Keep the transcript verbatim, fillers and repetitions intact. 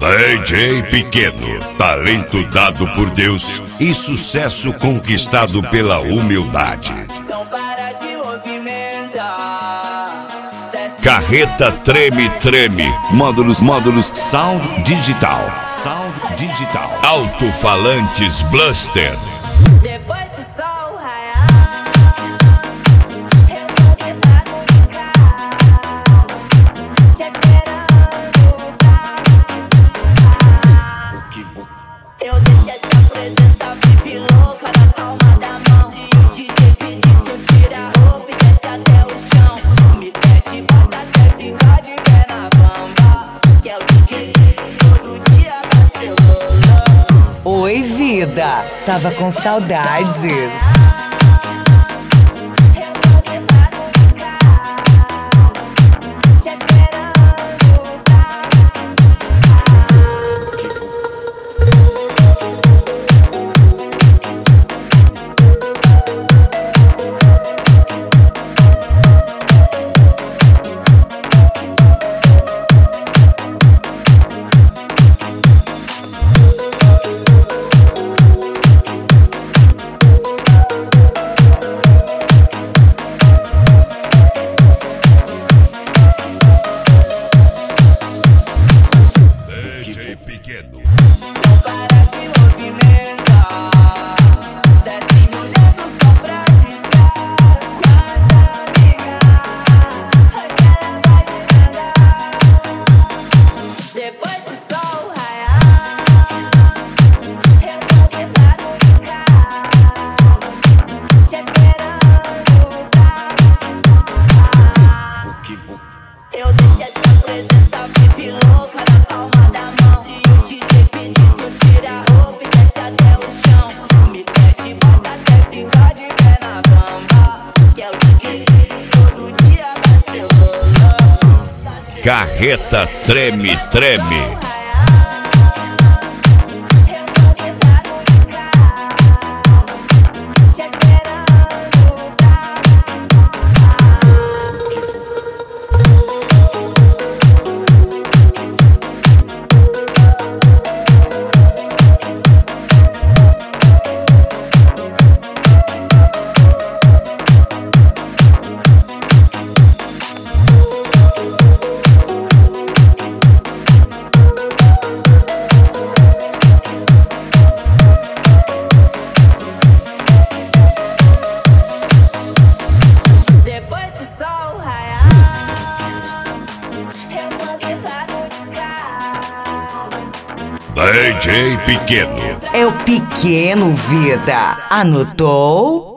D J Pequeno, talento dado por Deus e sucesso conquistado pela humildade. Então para de movimentar. Carreta treme, treme. Módulos, módulos, sound digital. Sound digital. Alto-falantes Bluster. Depois que o sol raiar, eu vou levar no carro, te esperando pra eu deixo essa presença V I P louca na palma da mão. Se o D J pedir, tu tira a roupa e desce até o chão. Me pede, bota até ficar de pé na bamba. Que é o D J, todo dia tá celular. Oi, vida, tava com saudades. Pequeno. Não para de movimentar. Desce molhando só pra dizer com as amigas. Hoje ela vai desandar. Depois que o sol raiar, eu vou levar no carro, te esperando pra eu deixo essa presença V I P louca na palma da mão. Se o D J pedir, tu tira a roupa e desce até o chão. Me pede, bota até ficar de pé na bamba. Que é o D J, todo dia dá celular. Carreta treme, treme. Eu vou levar no carro, te esperando pra depois que o sol raiar, eu vou levar no carro. D J Pequeno. É o pequeno, vida. Anotou?